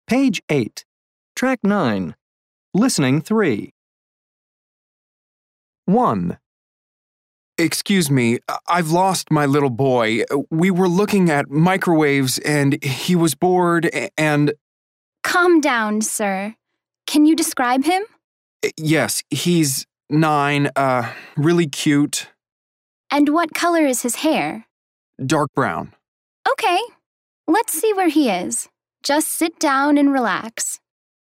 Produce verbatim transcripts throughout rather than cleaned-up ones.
Page eight. Track nine. Listening three. one. Excuse me, I've lost my little boy. We were looking at microwaves and he was bored and... Calm down, sir. Can you describe him? Yes, he's nine, uh, really cute. And what color is his hair? Dark brown. Okay, let's see where he is. Just sit down and relax.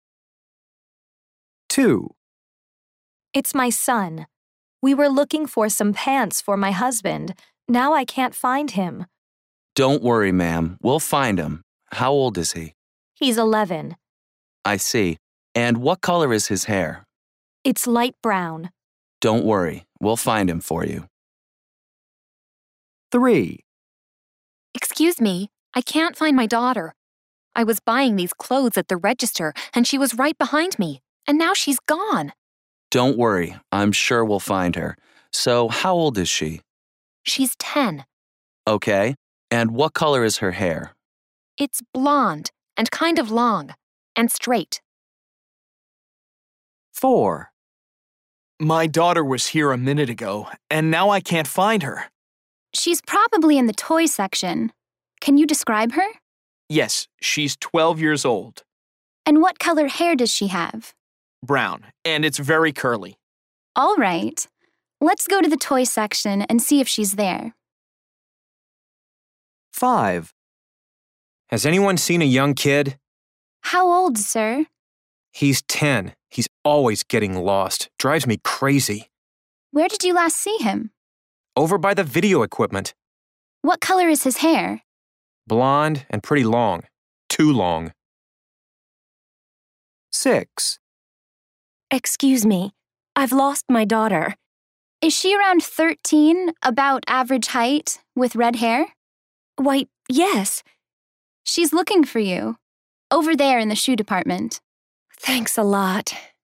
two. It's my son. We were looking for some pants for my husband. Now I can't find him. Don't worry, ma'am. We'll find him. How old is he? He's eleven. I see. And what color is his hair? It's light brown. Don't worry. We'll find him for you. three. Excuse me, I can't find my daughter. I was buying these clothes at the register, and she was right behind me, and now she's gone. Don't worry. I'm sure we'll find her. So, how old is she? She's ten. Okay. And what color is her hair? It's blonde and kind of long and straight. four. My daughter was here a minute ago, and now I can't find her. She's probably in the toy section. Can you describe her? Yes, she's twelve years old. And what color hair does she have? Brown, and it's very curly. All right. Let's go to the toy section and see if she's there. five. Has anyone seen a young kid? How old, sir? He's ten. He's always getting lost. Drives me crazy. Where did you last see him? Over by the video equipment. What color is his hair? Blonde and pretty long. Too long. six. Excuse me. I've lost my daughter. Is she around thirteen, about average height, with red hair? Why, yes. She's looking for you. Over there in the shoe department. Thanks a lot.